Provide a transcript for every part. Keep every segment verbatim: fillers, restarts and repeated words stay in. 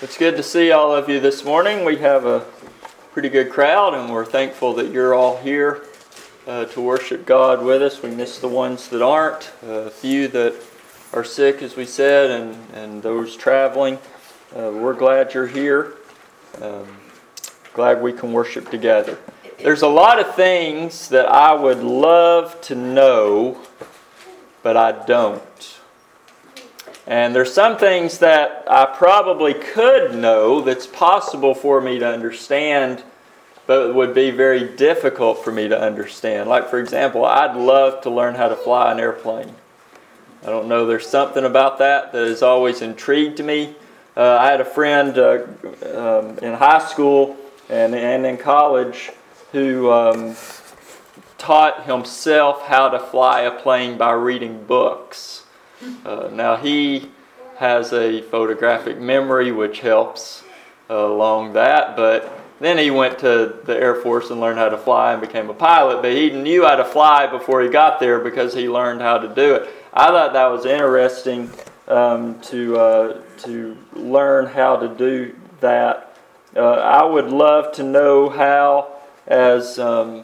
It's good to see all of you this morning. We have a pretty good crowd, and we're thankful that you're all here uh, to worship God with us. We miss the ones that aren't, a few that are sick, as we said, and, and those traveling. Uh, we're glad you're here. Um, glad we can worship together. There's a lot of things that I would love to know, but I don't. And there's some things that I probably could know that's possible for me to understand, but it would be very difficult for me to understand. Like, for example, I'd love to learn how to fly an airplane. I don't know, there's something about that that has always intrigued me. Uh, I had a friend uh, um, in high school and, and in college who um, taught himself how to fly a plane by reading books. Uh, now he has a photographic memory which helps uh, along that, but then he went to the Air Force and learned how to fly and became a pilot, but he knew how to fly before he got there because he learned how to do it. I thought that was interesting um, to uh, to learn how to do that. Uh, I would love to know how, as um,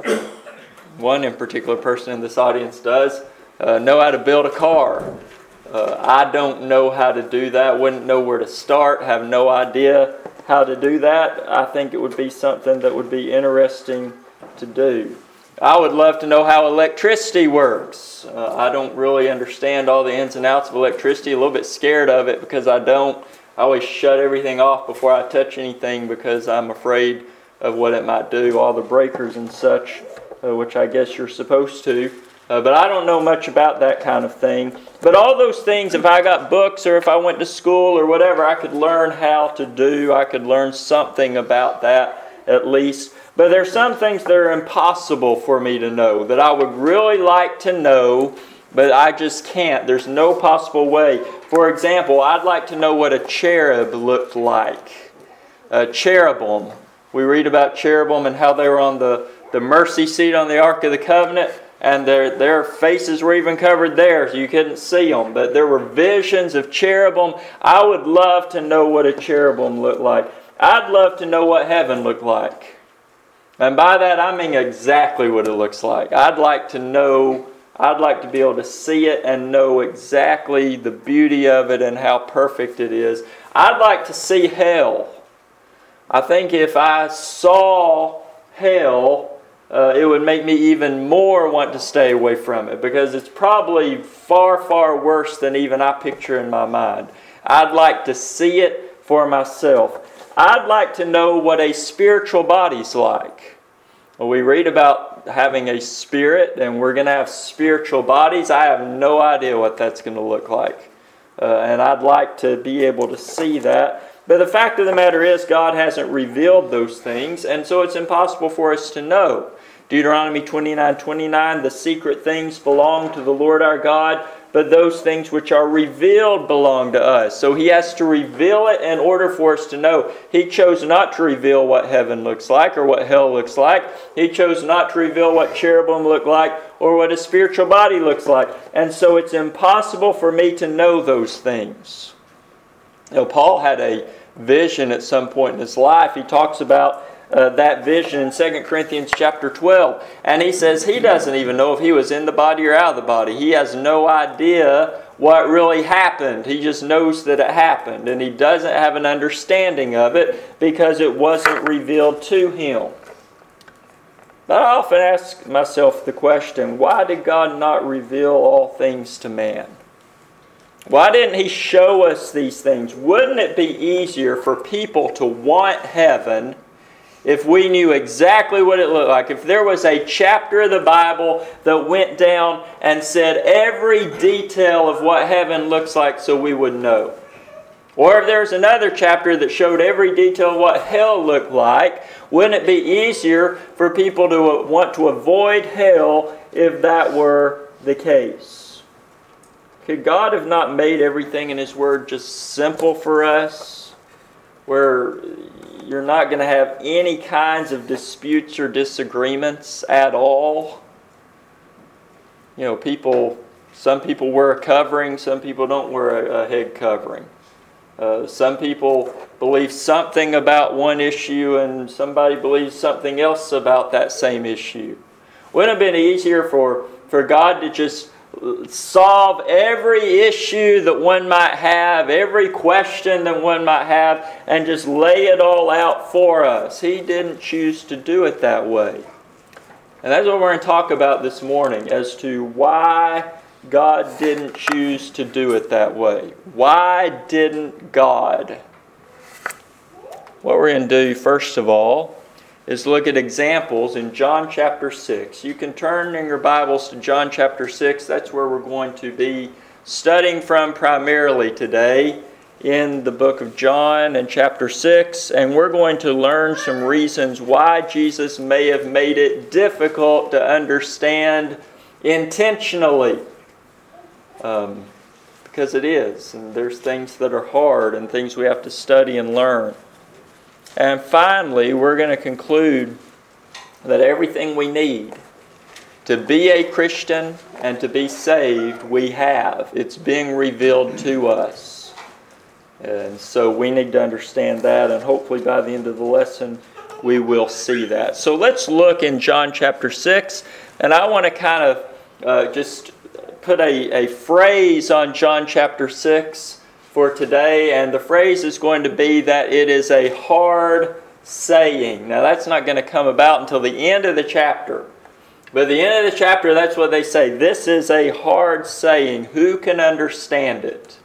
one in particular person in this audience does, Uh, know how to build a car. Uh, I don't know how to do that, wouldn't know where to start, have no idea how to do that. I think it would be something that would be interesting to do. I would love to know how electricity works. Uh, I don't really understand all the ins and outs of electricity, a little bit scared of it because I don't. I always shut everything off before I touch anything because I'm afraid of what it might do, all the breakers and such, uh, which I guess you're supposed to. Uh, but I don't know much about that kind of thing. But all those things, if I got books or if I went to school or whatever, I could learn how to do. I could learn something about that at least. But there's some things that are impossible for me to know, that I would really like to know, but I just can't. There's no possible way. For example, I'd like to know what a cherub looked like. A cherubim. We read about cherubim and how they were on the, the mercy seat on the Ark of the Covenant. And their their faces were even covered there, so you couldn't see them. But there were visions of cherubim. I would love to know what a cherubim looked like. I'd love to know what heaven looked like. And by that I mean exactly what it looks like. I'd like to know, I'd like to be able to see it and know exactly the beauty of it and how perfect it is. I'd like to see hell. I think if I saw hell, Uh, it would make me even more want to stay away from it because it's probably far, far worse than even I picture in my mind. I'd like to see it for myself. I'd like to know what a spiritual body's like. Well, we read about having a spirit and we're going to have spiritual bodies. I have no idea what that's going to look like. Uh, and I'd like to be able to see that. But the fact of the matter is God hasn't revealed those things, and so it's impossible for us to know. Deuteronomy twenty-nine twenty-nine, the secret things belong to the Lord our God, but those things which are revealed belong to us. So He has to reveal it in order for us to know. He chose not to reveal what heaven looks like or what hell looks like. He chose not to reveal what cherubim look like or what a spiritual body looks like. And so it's impossible for me to know those things. You know, Paul had a vision at some point in his life. He talks about uh, that vision in Second Corinthians chapter twelve. And he says he doesn't even know if he was in the body or out of the body. He has no idea what really happened. He just knows that it happened. And he doesn't have an understanding of it because it wasn't revealed to him. But I often ask myself the question, why did God not reveal all things to man? Why didn't He show us these things? Wouldn't it be easier for people to want heaven if we knew exactly what it looked like? If there was a chapter of the Bible that went down and said every detail of what heaven looks like so we would know. Or if there's another chapter that showed every detail of what hell looked like, wouldn't it be easier for people to want to avoid hell if that were the case? Could God have not made everything in His Word just simple for us, where you're not going to have any kinds of disputes or disagreements at all? You know, people, some people wear a covering, some people don't wear a, a head covering. Uh, some people believe something about one issue and somebody believes something else about that same issue. Wouldn't it have been easier for, for God to just solve every issue that one might have, every question that one might have, and just lay it all out for us? He didn't choose to do it that way. And that's what we're going to talk about this morning, as to why God didn't choose to do it that way. Why didn't God? What we're going to do, first of all, is look at examples in John chapter six. You can turn in your Bibles to John chapter six. That's where we're going to be studying from primarily today, in the book of John and chapter six. And we're going to learn some reasons why Jesus may have made it difficult to understand intentionally. Um, because it is. And there's things that are hard and things we have to study and learn. And finally, we're going to conclude that everything we need to be a Christian and to be saved, we have. It's being revealed to us. And so we need to understand that, and hopefully by the end of the lesson, we will see that. So let's look in John chapter six, and I want to kind of uh, just put a, a phrase on John chapter six for today, and the phrase is going to be that it is a hard saying. Now that's not going to come about until the end of the chapter. But at the end of the chapter, that's what they say. This is a hard saying. Who can understand it?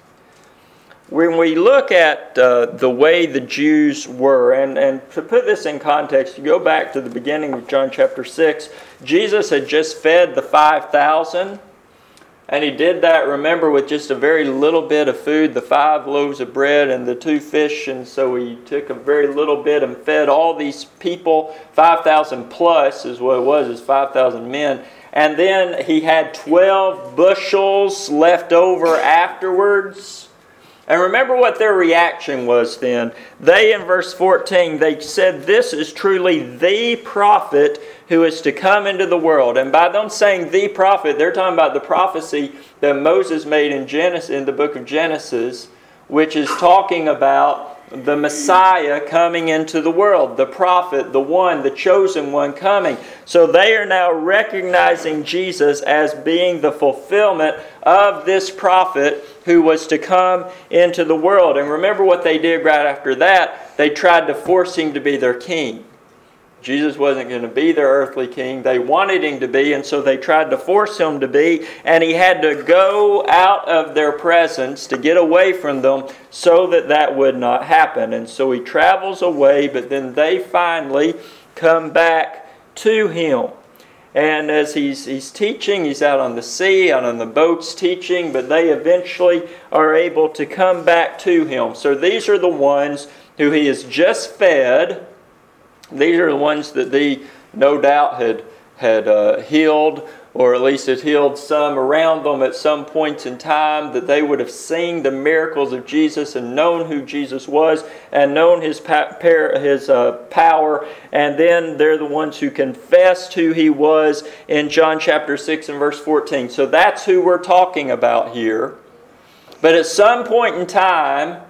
When we look at uh, the way the Jews were, and, and to put this in context, you go back to the beginning of John chapter six, Jesus had just fed the five thousand. And he did that, remember, with just a very little bit of food, the five loaves of bread and the two fish. And so he took a very little bit and fed all these people. five thousand plus is what it was, is five thousand men. And then he had twelve bushels left over afterwards. And remember what their reaction was then. They, in verse fourteen, they said, "This is truly the prophet who is to come into the world." And by them saying the prophet, they're talking about the prophecy that Moses made in Genesis, in the book of Genesis, which is talking about the Messiah coming into the world, the prophet, the one, the chosen one coming. So they are now recognizing Jesus as being the fulfillment of this prophet who was to come into the world. And remember what they did right after that. They tried to force him to be their king. Jesus wasn't going to be their earthly king. They wanted him to be, and so they tried to force him to be. And he had to go out of their presence to get away from them so that that would not happen. And so he travels away, but then they finally come back to him. And as he's, he's teaching, he's out on the sea, out on the boats teaching, but they eventually are able to come back to him. So these are the ones who he has just fed. These are the ones that they no doubt had, had uh, healed, or at least had healed some around them at some points in time, that they would have seen the miracles of Jesus and known who Jesus was and known his, pa- his uh, power. And then they're the ones who confessed who he was in John chapter six and verse fourteen. So that's who we're talking about here. But at some point in time,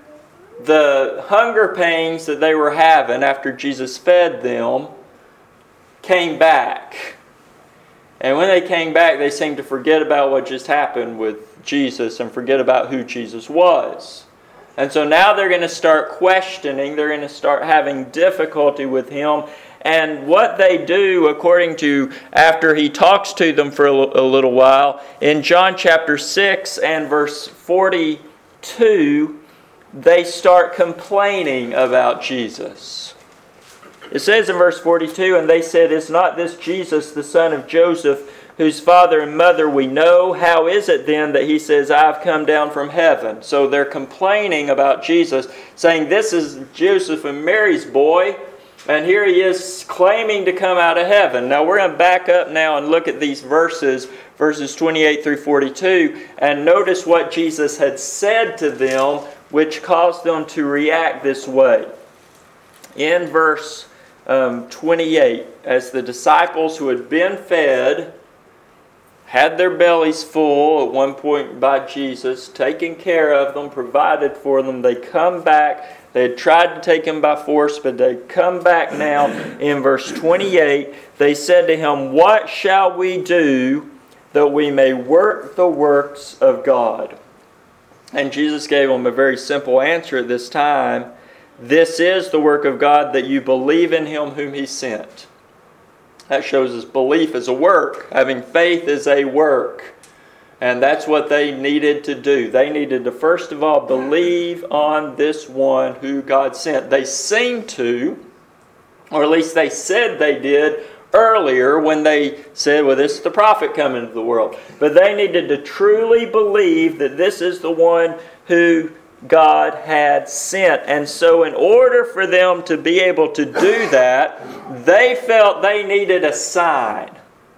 the hunger pains that they were having after Jesus fed them came back. And when they came back, they seemed to forget about what just happened with Jesus and forget about who Jesus was. And so now they're going to start questioning. They're going to start having difficulty with him. And what they do, according to after he talks to them for a little while, in John chapter six and verse forty-two, they start complaining about Jesus. It says in verse forty-two, "And they said, 'Is not this Jesus, the son of Joseph, whose father and mother we know? How is it then that he says, I've come down from heaven?'" So they're complaining about Jesus, saying, "This is Joseph and Mary's boy, and here he is claiming to come out of heaven." Now we're going to back up now and look at these verses, verses twenty-eight through forty-two, and notice what Jesus had said to them, which caused them to react this way. In verse um, twenty-eight, as the disciples who had been fed had their bellies full at one point by Jesus, taken care of them, provided for them. They come back. They had tried to take him by force, but they come back now. In verse twenty-eight, they said to him, "What shall we do that we may work the works of God?" And Jesus gave them a very simple answer at this time. "This is the work of God, that you believe in him whom he sent." That shows us belief is a work. Having faith is a work. And that's what they needed to do. They needed to first of all believe on this one who God sent. They seemed to, or at least they said they did earlier when they said, well, this is the prophet coming into the world. But they needed to truly believe that this is the one who God had sent. And so in order for them to be able to do that, they felt they needed a sign.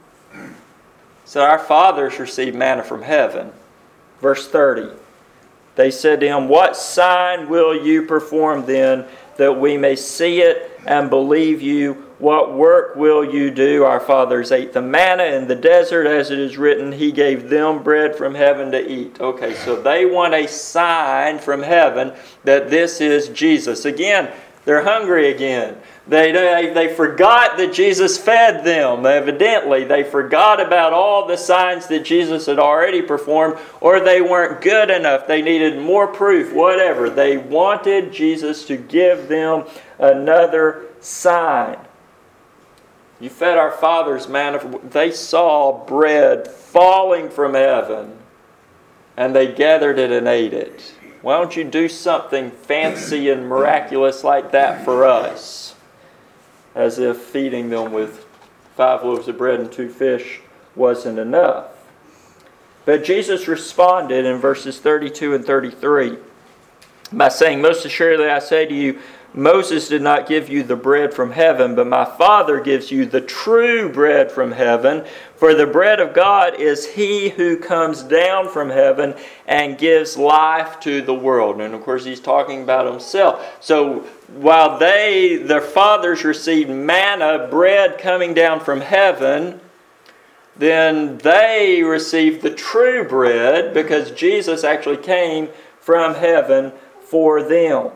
So our fathers received manna from heaven. Verse thirty. They said to him, "What sign will you perform then, that we may see it and believe you? What work will you do? Our fathers ate the manna in the desert, as it is written, he gave them bread from heaven to eat." Okay, so they want a sign from heaven that this is Jesus. Again, they're hungry again. They, they, they forgot that Jesus fed them, evidently. They forgot about all the signs that Jesus had already performed, or they weren't good enough. They needed more proof, whatever. They wanted Jesus to give them another sign. You fed our fathers manna. They saw bread falling from heaven, and they gathered it and ate it. Why don't you do something fancy and miraculous like that for us? As if feeding them with five loaves of bread and two fish wasn't enough. But Jesus responded in verses thirty-two and thirty-three by saying, "Most assuredly I say to you, Moses did not give you the bread from heaven, but my Father gives you the true bread from heaven. For the bread of God is he who comes down from heaven and gives life to the world." And of course he's talking about himself. So while they, their fathers, received manna, bread coming down from heaven, then they received the true bread because Jesus actually came from heaven for them.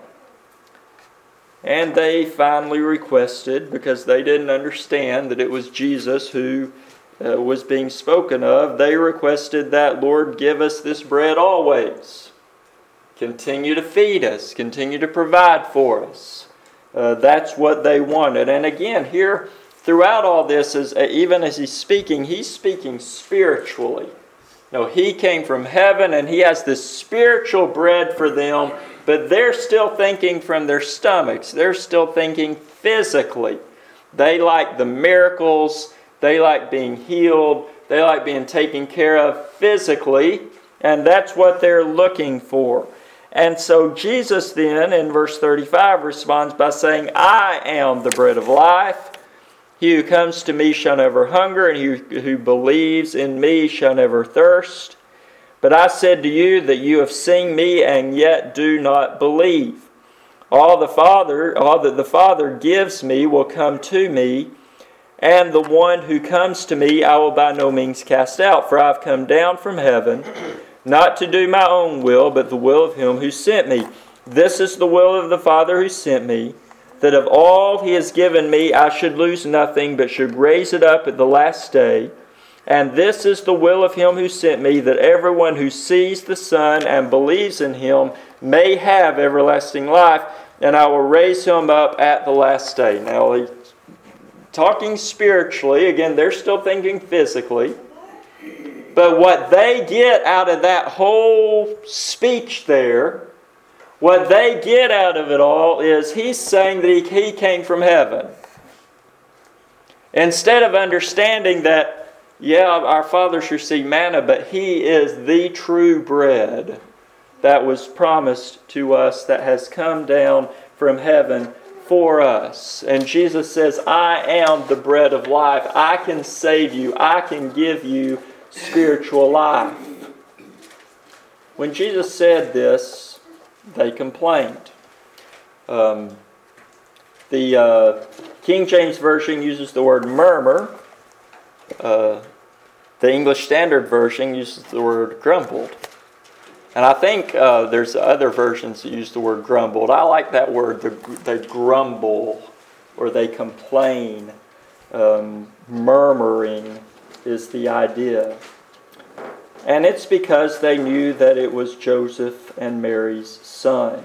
And they finally requested, because they didn't understand that it was Jesus who uh, was being spoken of, they requested that, "Lord, give us this bread always. Continue to feed us. Continue to provide for us." Uh, that's what they wanted. And again, here, throughout all this, is, uh, even as he's speaking, he's speaking spiritually. No, he came from heaven and he has this spiritual bread for them, but they're still thinking from their stomachs. They're still thinking physically. They like the miracles. They like being healed. They like being taken care of physically, and that's what they're looking for. And so Jesus then, in verse thirty-five, responds by saying, "I am the bread of life. He who comes to me shall never hunger, and he who believes in me shall never thirst. But I said to you that you have seen me and yet do not believe. All the Father, all that the Father gives me will come to me, and the one who comes to me I will by no means cast out. For I have come down from heaven, not to do my own will, but the will of him who sent me. This is the will of the Father who sent me, that of all he has given me I should lose nothing, but should raise it up at the last day. And this is the will of him who sent me, that everyone who sees the Son and believes in him may have everlasting life, and I will raise him up at the last day." Now, he's talking spiritually. Again, they're still thinking physically. But what they get out of that whole speech there, what they get out of it all is he's saying that he, he came from heaven. Instead of understanding that, yeah, our fathers received manna, but he is the true bread that was promised to us, that has come down from heaven for us. And Jesus says, "I am the bread of life. I can save you. I can give you spiritual life." When Jesus said this, they complained. Um, the uh, King James Version uses the word murmur. Uh, The English Standard Version uses the word grumbled. And I think uh, there's other versions that use the word grumbled. I like that word. They grumble or they complain. Um, murmuring is the idea. And it's because they knew that it was Joseph and Mary's son.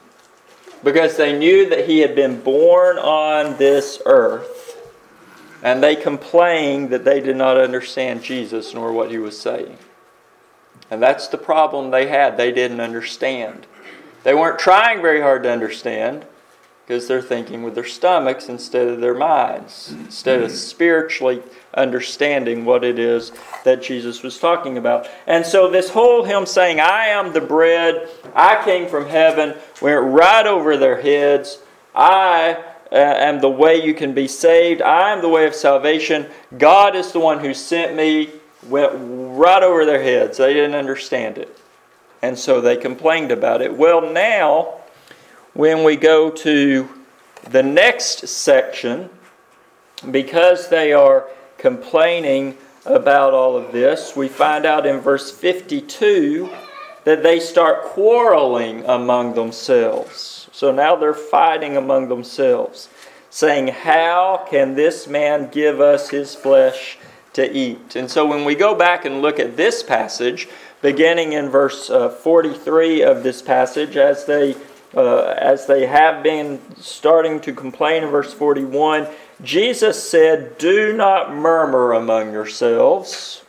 Because they knew that he had been born on this earth. And they complained that they did not understand Jesus nor what he was saying. And that's the problem they had. They didn't understand. They weren't trying very hard to understand because they're thinking with their stomachs instead of their minds, instead of spiritually understanding what it is that Jesus was talking about. And so this whole him saying, I am the bread, I came from heaven, went right over their heads. I am the way you can be saved. I am the way of salvation. God is the one who sent me. Went right over their heads. They didn't understand it. And so they complained about it. Well, now, when we go to the next section, because they are complaining about all of this, we find out in verse fifty-two that they start quarreling among themselves. So now they're fighting among themselves, saying, how can this man give us his flesh to eat? And so when we go back and look at this passage, beginning in verse uh, forty-three of this passage, as they uh, as they have been starting to complain in verse forty-one, Jesus said, do not murmur among yourselves.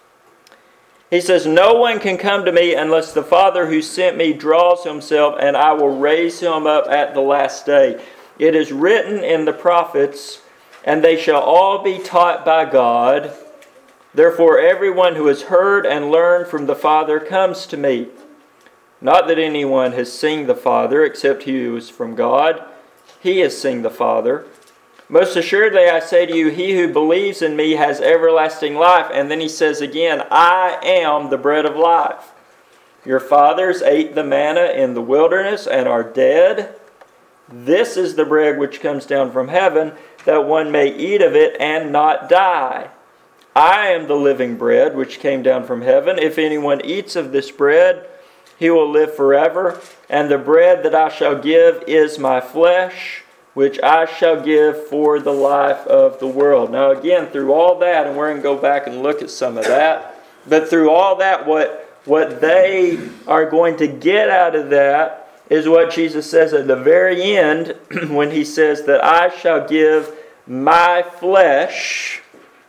He says, no one can come to me unless the Father who sent me draws himself, and I will raise him up at the last day. It is written in the prophets, and they shall all be taught by God. Therefore, everyone who has heard and learned from the Father comes to me. Not that anyone has seen the Father, except he who is from God. He has seen the Father. Most assuredly, I say to you, he who believes in me has everlasting life. And then he says again, I am the bread of life. Your fathers ate the manna in the wilderness and are dead. This is the bread which comes down from heaven, that one may eat of it and not die. I am the living bread which came down from heaven. If anyone eats of this bread, he will live forever. And the bread that I shall give is my flesh, which I shall give for the life of the world. Now again, through all that, and we're going to go back and look at some of that, but through all that, what, what they are going to get out of that is what Jesus says at the very end when he says that I shall give my flesh.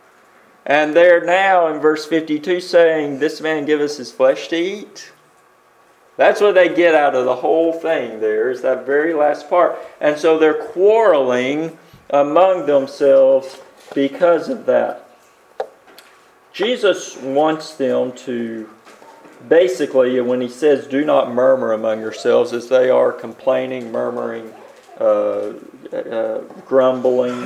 And they're now in verse fifty-two saying, this man give us his flesh to eat. That's what they get out of the whole thing there, is that very last part. And so they're quarreling among themselves because of that. Jesus wants them to, basically, when he says, do not murmur among yourselves, as they are complaining, murmuring, uh, uh, grumbling,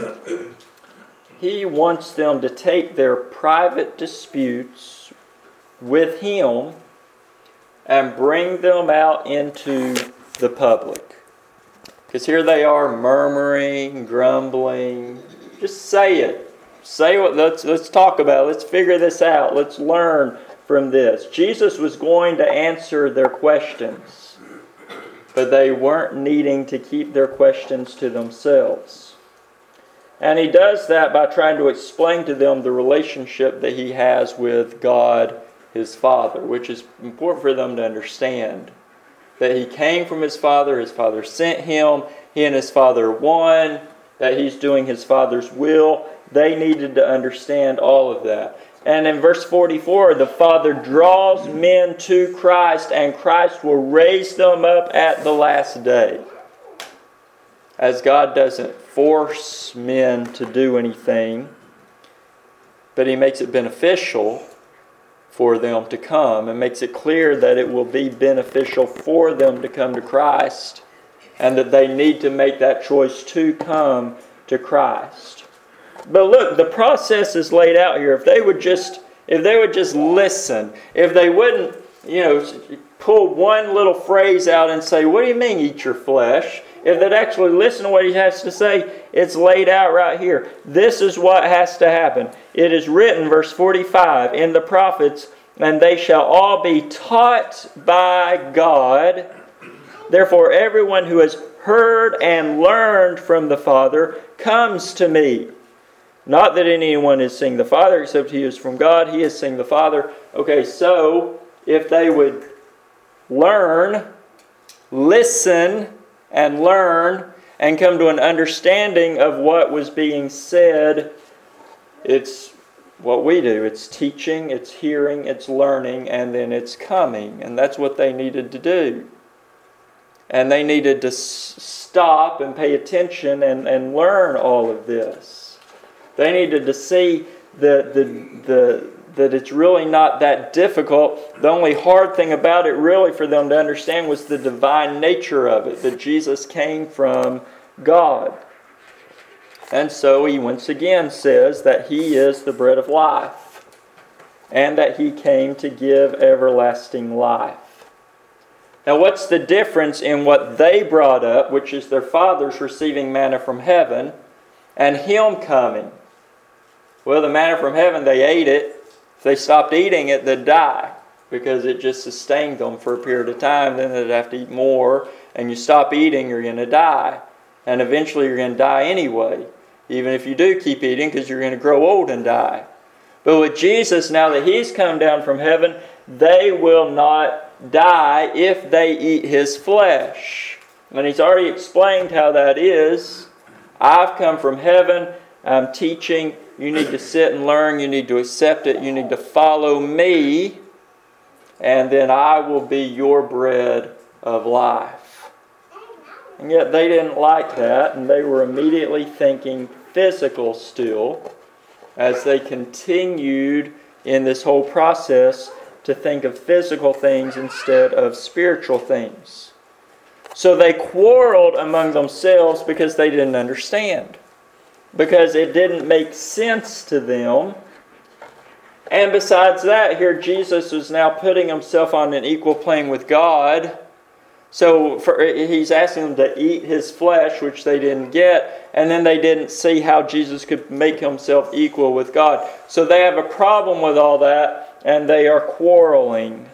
he wants them to take their private disputes with him and bring them out into the public. Because here they are murmuring, grumbling. Just say it. Say what. Let's let's talk about it. Let's figure this out. Let's learn from this. Jesus was going to answer their questions, but they weren't needing to keep their questions to themselves. And he does that by trying to explain to them the relationship that he has with God, his Father, which is important for them to understand. That he came from his Father, his Father sent him, he and his Father one, that he's doing his Father's will. They needed to understand all of that. And in verse forty-four, the Father draws men to Christ, and Christ will raise them up at the last day. As God doesn't force men to do anything, but he makes it beneficial for them to come, and makes it clear that it will be beneficial for them to come to Christ, and that they need to make that choice to come to Christ. But look, the process is laid out here. If they would just, if they would just listen, if they wouldn't, you know, pull one little phrase out and say, "What do you mean, eat your flesh?" if they'd actually listen to what he has to say, it's laid out right here. This is what has to happen. It is written, verse forty-five, in the prophets, and they shall all be taught by God. Therefore, everyone who has heard and learned from the Father comes to me. Not that anyone is seeing the Father, except he is from God. He is seeing the Father. Okay, so if they would learn, listen, and learn, and come to an understanding of what was being said, it's what we do. It's teaching, it's hearing, it's learning, and then it's coming. And that's what they needed to do. And they needed to s- stop and pay attention and, and learn all of this. They needed to see the, the, the, that it's really not that difficult. The only hard thing about it really for them to understand was the divine nature of it, that Jesus came from God. And so he once again says that he is the bread of life and that he came to give everlasting life. Now, what's the difference in what they brought up, which is their fathers receiving manna from heaven, and him coming? Well, the manna from heaven, they ate it. If they stopped eating it, they'd die because it just sustained them for a period of time. Then they'd have to eat more, and you stop eating, you're going to die. And eventually you're going to die anyway, even if you do keep eating, because you're going to grow old and die. But with Jesus, now that he's come down from heaven, they will not die if they eat his flesh. And he's already explained how that is. I've come from heaven. I'm teaching. You need to sit and learn. You need to accept it. You need to follow me. And then I will be your bread of life. And yet they didn't like that. And they were immediately thinking physical still as they continued in this whole process to think of physical things instead of spiritual things. So they quarreled among themselves because they didn't understand. Because it didn't make sense to them. And besides that, here Jesus is now putting himself on an equal plane with God. So for, he's asking them to eat his flesh, which they didn't get. And then they didn't see how Jesus could make himself equal with God. So they have a problem with all that. And they are quarreling.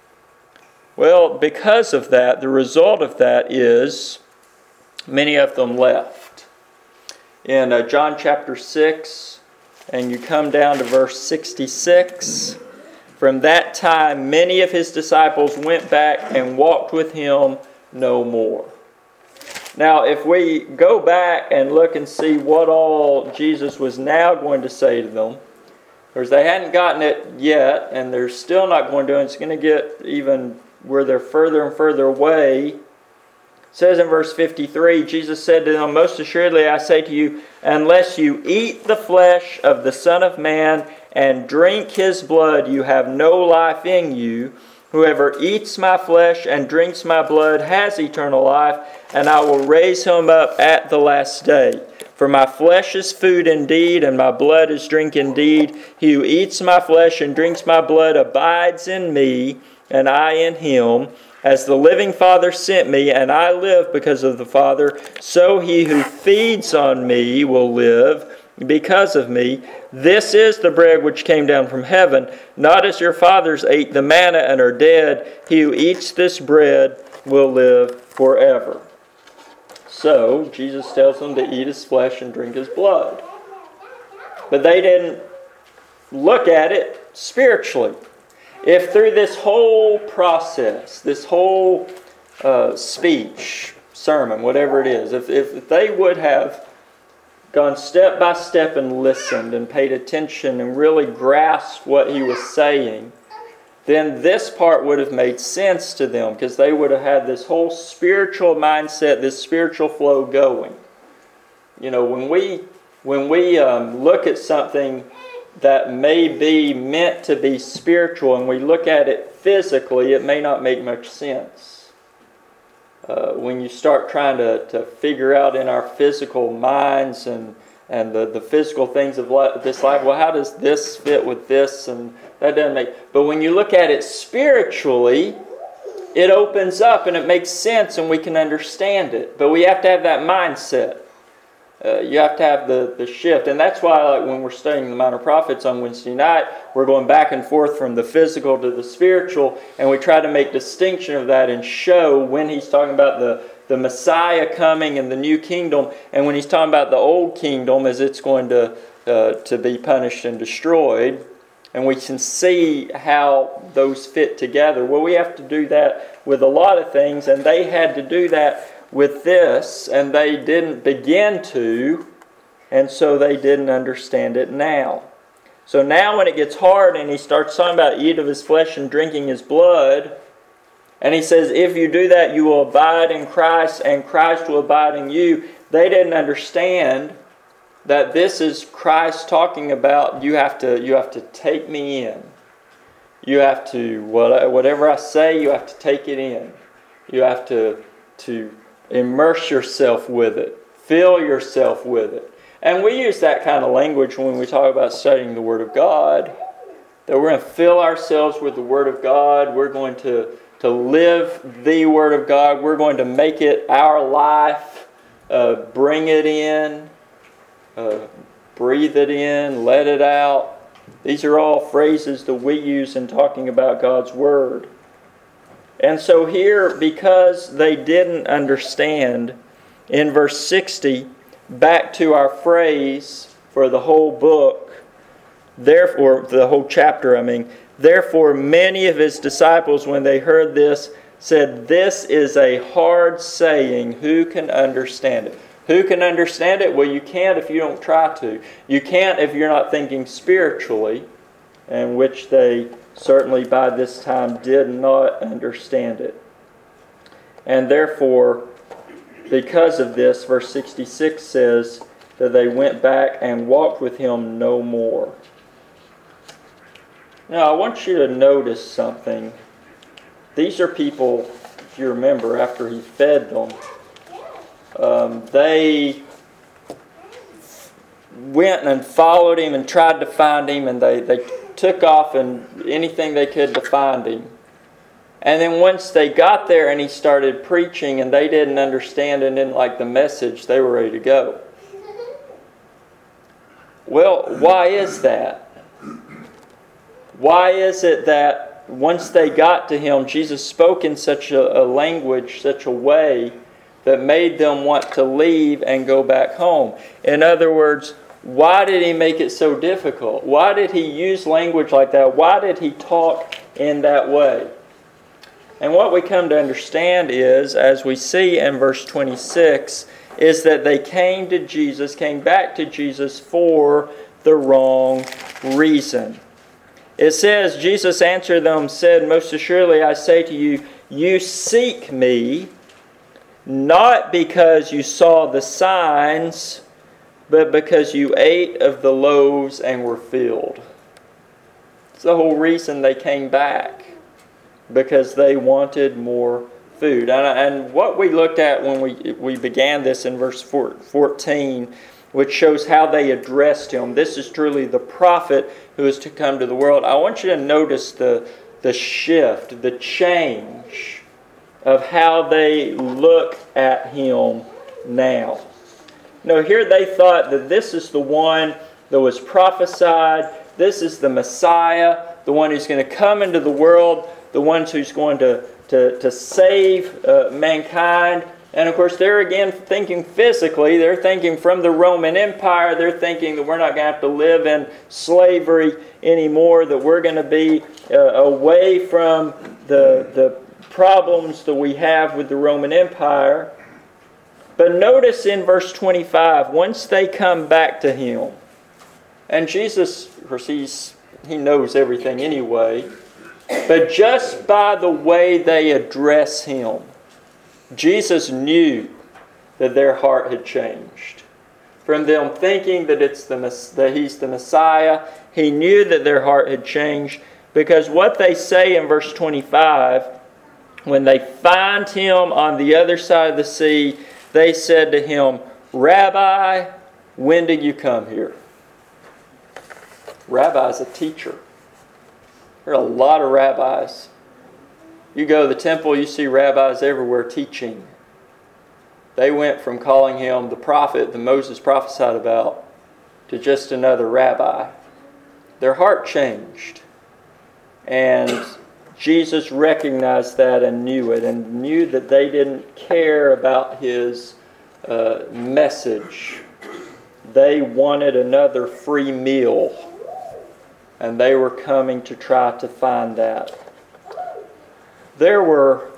Well, because of that, the result of that is many of them left. In uh, John chapter six, and you come down to verse sixty-six, from that time many of his disciples went back and walked with him no more. Now, if we go back and look and see what all Jesus was now going to say to them, because they hadn't gotten it yet, and they're still not going to, and it's going to get even where they're further and further away. It says in verse fifty-three, Jesus said to them, "Most assuredly I say to you, unless you eat the flesh of the Son of Man and drink his blood, you have no life in you. Whoever eats my flesh and drinks my blood has eternal life, and I will raise him up at the last day. For my flesh is food indeed, and my blood is drink indeed. He who eats my flesh and drinks my blood abides in me, and I in him. As the living Father sent me, and I live because of the Father, so he who feeds on me will live because of me. This is the bread which came down from heaven, not as your fathers ate the manna and are dead. He who eats this bread will live forever." So, Jesus tells them to eat his flesh and drink his blood. But they didn't look at it spiritually. If through this whole process, this whole uh, speech, sermon, whatever it is, if, if they would have gone step by step and listened and paid attention and really grasped what he was saying, then this part would have made sense to them because they would have had this whole spiritual mindset, this spiritual flow going. You know, when we when we um, look at something that may be meant to be spiritual and we look at it physically, it may not make much sense. Uh, when you start trying to, to figure out in our physical minds and and the, the physical things of life, this life, well, how does this fit with this? And that doesn't make... But when you look at it spiritually, it opens up and it makes sense and we can understand it. But we have to have that mindset. Uh, you have to have the, the shift. And that's why, like, when we're studying the Minor Prophets on Wednesday night, we're going back and forth from the physical to the spiritual, and we try to make distinction of that and show when he's talking about the, the Messiah coming and the new kingdom, and when he's talking about the old kingdom as it's going to, uh, to be punished and destroyed. And we can see how those fit together. Well, we have to do that with a lot of things, and they had to do that with this, and they didn't begin to, and so they didn't understand it now. So now when it gets hard and he starts talking about eat of his flesh and drinking his blood, and he says, if you do that, you will abide in Christ, and Christ will abide in you. They didn't understand that this is Christ talking about, you have to, you have to take me in. You have to, whatever I say, you have to take it in. You have to, to immerse yourself with it. Fill yourself with it. And we use that kind of language when we talk about studying the Word of God. That we're going to fill ourselves with the Word of God. We're going to, to live the Word of God. We're going to make it our life. Uh, bring it in. Uh, breathe it in. Let it out. These are all phrases that we use in talking about God's Word. And so here, because they didn't understand, in verse sixty, back to our phrase for the whole book, therefore, the whole chapter, I mean, therefore many of his disciples, when they heard this, said, this is a hard saying, who can understand it? Who can understand it? Well, you can't if you don't try to. You can't if you're not thinking spiritually, and which they certainly by this time did not understand it. And therefore, because of this, verse sixty-six says that they went back and walked with him no more. Now, I want you to notice something. These are people, if you remember, after he fed them, um, they went and followed him and tried to find him, and they, they took off and anything they could to find him. And then once they got there and he started preaching and they didn't understand and didn't like the message, they were ready to go. Well, why is that? Why is it that once they got to him, Jesus spoke in such a, a language, such a way that made them want to leave and go back home? In other words, why did he make it so difficult? Why did he use language like that? Why did he talk in that way? And what we come to understand is, as we see in verse twenty-six, is that they came to Jesus, came back to Jesus for the wrong reason. It says, Jesus answered them, said, most assuredly I say to you, you seek me, not because you saw the signs, but because you ate of the loaves and were filled. It's the whole reason they came back, because they wanted more food. And, and what we looked at when we, we began this in verse fourteen, which shows how they addressed him. This is truly the prophet who is to come to the world. I want you to notice the, the shift, the change of how they look at him now. No, here they thought that this is the one that was prophesied. This is the Messiah, the one who's going to come into the world, the one who's going to, to, to save uh, mankind. And of course, they're again thinking physically. They're thinking from the Roman Empire. They're thinking that we're not going to have to live in slavery anymore, that we're going to be uh, away from the, the problems that we have with the Roman Empire. But notice in verse twenty-five, once they come back to him, and Jesus, of course, he's, he knows everything anyway, but just by the way they address him, Jesus knew that their heart had changed. From them thinking that it's the that he's the Messiah, he knew that their heart had changed, because what they say in verse twenty-five, when they find him on the other side of the sea, they said to him, Rabbi, when did you come here? Rabbi is a teacher. There are a lot of rabbis You go to the temple, you see rabbis everywhere teaching. They went from calling him the prophet that Moses prophesied about to just another rabbi. Their heart changed. And Jesus recognized that and knew it, and knew that they didn't care about his uh, message. They wanted another free meal, and they were coming to try to find that. There were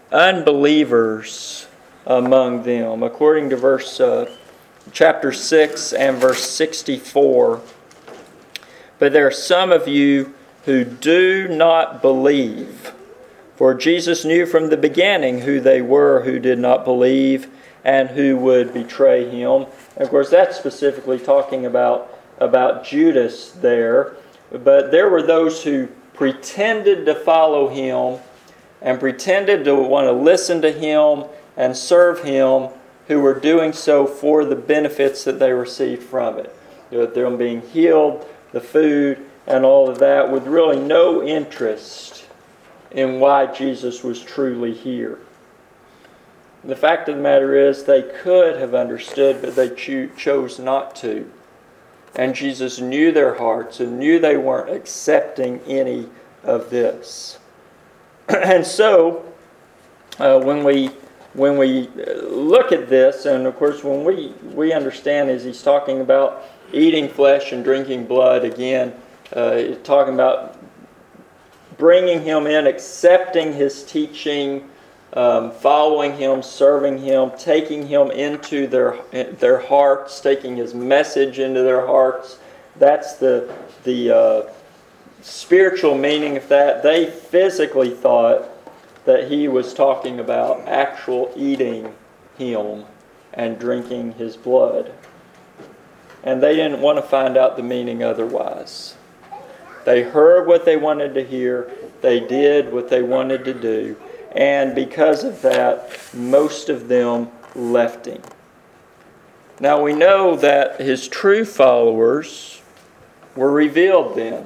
unbelievers among them. According to verse uh, chapter six and verse sixty-four, but there are some of you who do not believe. For Jesus knew from the beginning who they were who did not believe and who would betray him. And of course, that's specifically talking about, about Judas there. But there were those who pretended to follow him and pretended to want to listen to him and serve him, who were doing so for the benefits that they received from it. You know, them being healed, the food, and all of that, with really no interest in why Jesus was truly here. The fact of the matter is, they could have understood, but they cho- chose not to. And Jesus knew their hearts and knew they weren't accepting any of this. And so, uh, when we when we look at this, and of course when we, we understand as he's talking about eating flesh and drinking blood, again, uh, talking about bringing him in, accepting his teaching, um, following him, serving him, taking him into their their hearts, taking his message into their hearts. That's the the uh, spiritual meaning of that. They physically thought that he was talking about actual eating him and drinking his blood. And they didn't want to find out the meaning otherwise. They heard what they wanted to hear. They did what they wanted to do. And because of that, most of them left him. Now we know that his true followers were revealed then.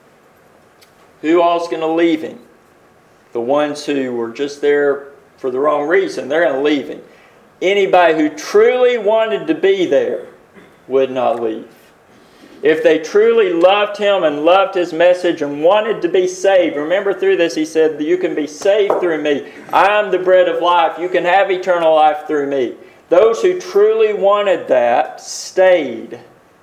Who all's going to leave him? The ones who were just there for the wrong reason, they're going to leave him. Anybody who truly wanted to be there would not leave. If they truly loved him and loved his message and wanted to be saved, remember through this he said, you can be saved through me. I am the bread of life. You can have eternal life through me. Those who truly wanted that stayed.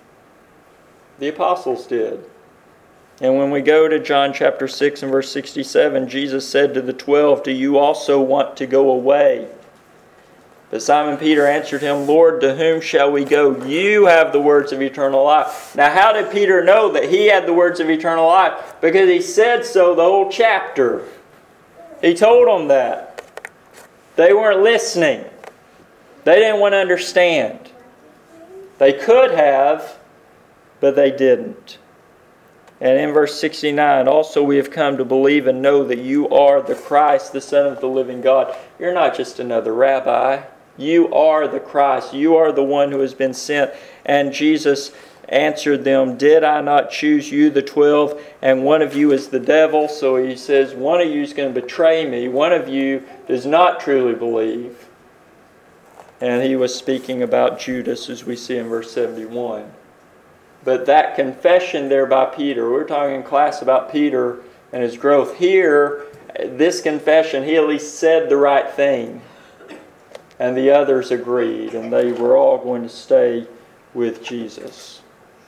The apostles did. And when we go to John chapter six and verse sixty-seven, Jesus said to the twelve, do you also want to go away? But Simon Peter answered him, Lord, to whom shall we go? You have the words of eternal life. Now how did Peter know that he had the words of eternal life? Because he said so the whole chapter. He told them that. They weren't listening. They didn't want to understand. They could have, but they didn't. And in verse sixty-nine, also we have come to believe and know that you are the Christ, the Son of the living God. You're not just another rabbi. You are the Christ. You are the one who has been sent. And Jesus answered them, did I not choose you, the twelve, and one of you is the devil? So he says, one of you is going to betray me. One of you does not truly believe. And he was speaking about Judas, as we see in verse seventy-one. But that confession there by Peter, we were talking in class about Peter and his growth. Here, this confession, he at least said the right thing. And the others agreed, and they were all going to stay with Jesus.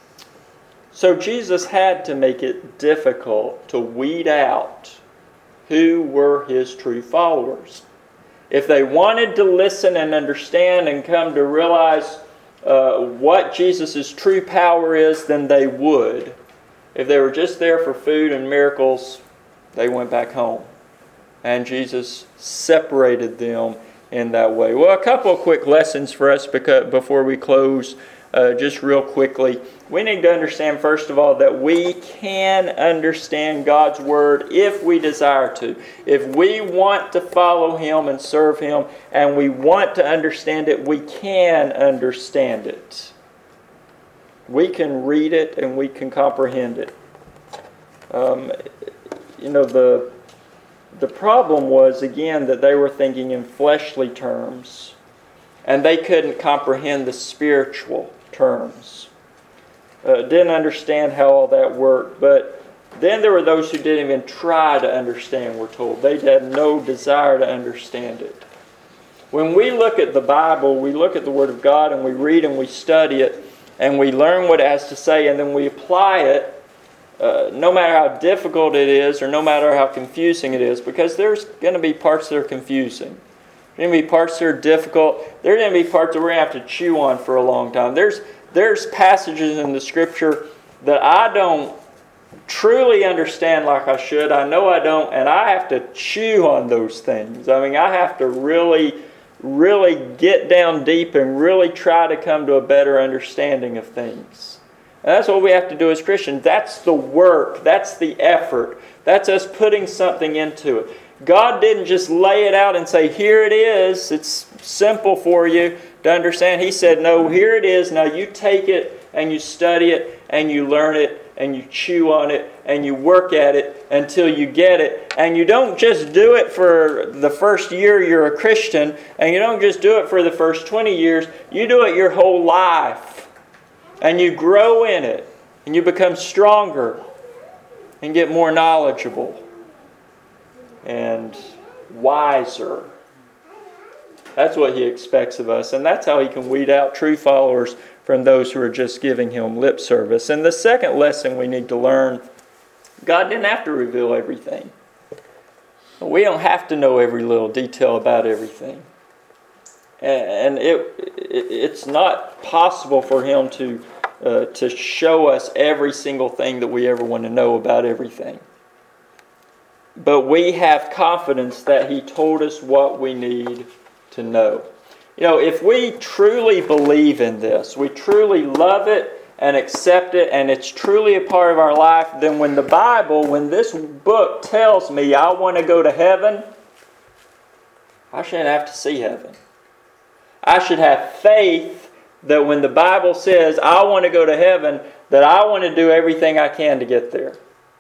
So Jesus had to make it difficult to weed out who were his true followers. If they wanted to listen and understand and come to realize Uh, what Jesus' true power is, then they would. If they were just there for food and miracles, they went back home. And Jesus separated them in that way. Well, a couple of quick lessons for us because, before we close, uh, just real quickly. We need to understand, first of all, that we can understand God's Word if we desire to. If we want to follow Him and serve Him, and we want to understand it, we can understand it. We can read it and we can comprehend it. Um, you know, the the problem was, again, that they were thinking in fleshly terms, and they couldn't comprehend the spiritual terms. Uh, didn't understand how all that worked, but then there were those who didn't even try to understand, we're told. They had no desire to understand it. When we look at the Bible, we look at the Word of God, and we read and we study it, and we learn what it has to say, and then we apply it, uh, no matter how difficult it is, or no matter how confusing it is, because there's going to be parts that are confusing. There's going to be parts that are difficult. There's going to be parts that we're going to have to chew on for a long time. There's, there's passages in the Scripture that I don't truly understand like I should. I know I don't, and I have to chew on those things. I mean, I have to really, really get down deep and really try to come to a better understanding of things. And that's what we have to do as Christians. That's the work. That's the effort. That's us putting something into it. God didn't just lay it out and say, here it is. It's simple for you to understand. He said, no, here it is. Now you take it and you study it and you learn it and you chew on it and you work at it until you get it. And you don't just do it for the first year you're a Christian, and you don't just do it for the first twenty years. You do it your whole life. And you grow in it. And you become stronger. And get more knowledgeable. And wiser. That's what He expects of us. And that's how He can weed out true followers from those who are just giving Him lip service. And the second lesson we need to learn, God didn't have to reveal everything. We don't have to know every little detail about everything. And it, it it's not possible for Him to, uh, to show us every single thing that we ever want to know about everything. But we have confidence that He told us what we need to know. You know, if we truly believe in this, we truly love it and accept it, and it's truly a part of our life, then when the Bible, when this book tells me I want to go to heaven, I shouldn't have to see heaven. I should have faith that when the Bible says I want to go to heaven, that I want to do everything I can to get there.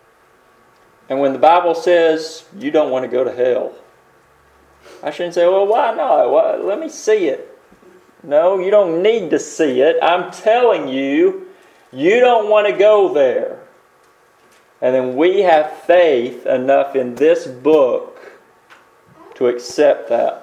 And when the Bible says you don't want to go to hell, I shouldn't say, well, why not? Why? Let me see it. No, you don't need to see it. I'm telling you, you don't want to go there. And then we have faith enough in this book to accept that.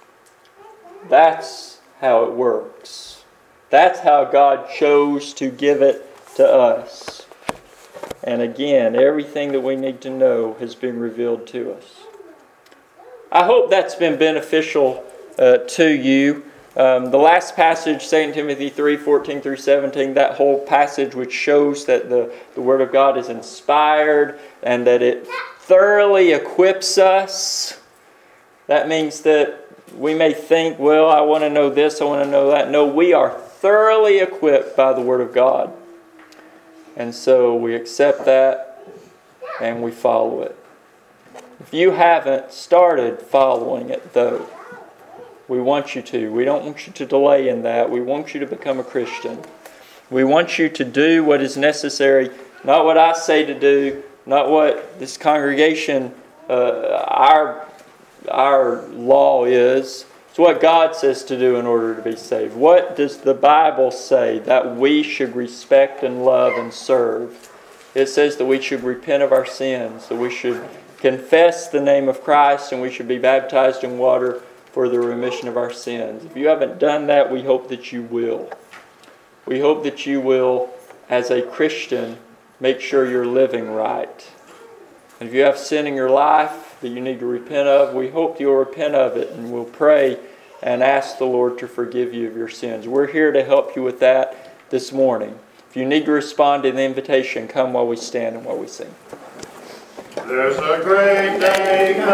That's how it works. That's how God chose to give it to us. And again, everything that we need to know has been revealed to us. I hope that's been beneficial uh, to you. Um, the last passage, Second Timothy three, fourteen through seventeen, that whole passage which shows that the, the Word of God is inspired and that it thoroughly equips us. That means that we may think, well, I want to know this, I want to know that. No, we are thoroughly equipped by the Word of God. And so we accept that and we follow it. If you haven't started following it, though, we want you to. We don't want you to delay in that. We want you to become a Christian. We want you to do what is necessary, not what I say to do, not what this congregation, uh, our, our law is. It's what God says to do in order to be saved. What does the Bible say that we should respect and love and serve? It says that we should repent of our sins, that we should confess the name of Christ, and we should be baptized in water for the remission of our sins. If you haven't done that, we hope that you will. We hope that you will, as a Christian, make sure you're living right. And if you have sin in your life that you need to repent of, we hope you'll repent of it, and we'll pray and ask the Lord to forgive you of your sins. We're here to help you with that this morning. If you need to respond to the invitation, come while we stand and while we sing. There's a great day coming.